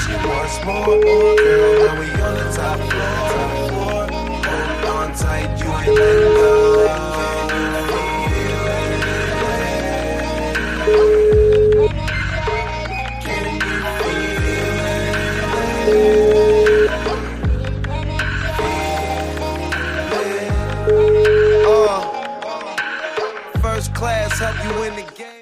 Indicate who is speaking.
Speaker 1: she wants more. Girl, now we on the top floor. Hold on tight, you ain't letting go. Can you feel it? First class, help you in the game.